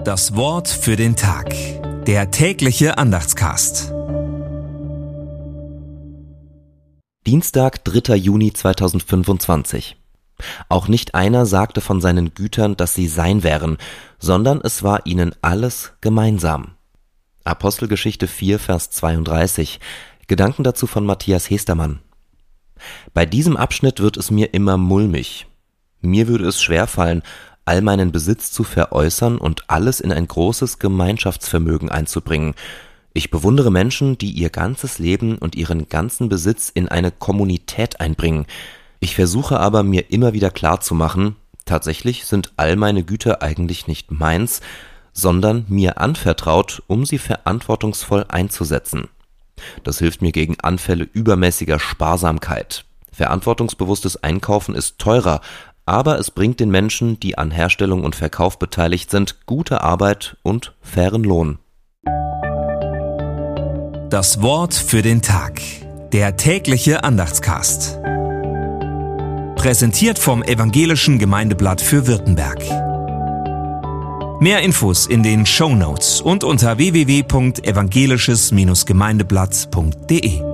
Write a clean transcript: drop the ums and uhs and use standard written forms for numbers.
Das Wort für den Tag. Der tägliche Andachtscast. Dienstag, 3. Juni 2025. Auch nicht einer sagte von seinen Gütern, dass sie sein wären, sondern es war ihnen alles gemeinsam. Apostelgeschichte 4, Vers 32. Gedanken dazu von Matthias Hestermann. Bei diesem Abschnitt wird es mir immer mulmig. Mir würde es schwerfallen, all meinen Besitz zu veräußern und alles in ein großes Gemeinschaftsvermögen einzubringen. Ich bewundere Menschen, die ihr ganzes Leben und ihren ganzen Besitz in eine Kommunität einbringen. Ich versuche aber, mir immer wieder klarzumachen, tatsächlich sind all meine Güter eigentlich nicht meins, sondern mir anvertraut, um sie verantwortungsvoll einzusetzen. Das hilft mir gegen Anfälle übermäßiger Sparsamkeit. Verantwortungsbewusstes Einkaufen ist teurer, aber es bringt den Menschen, die an Herstellung und Verkauf beteiligt sind, gute Arbeit und fairen Lohn. Das Wort für den Tag. Der tägliche Andachtscast. Präsentiert vom Evangelischen Gemeindeblatt für Württemberg. Mehr Infos in den Shownotes und unter www.evangelisches-gemeindeblatt.de.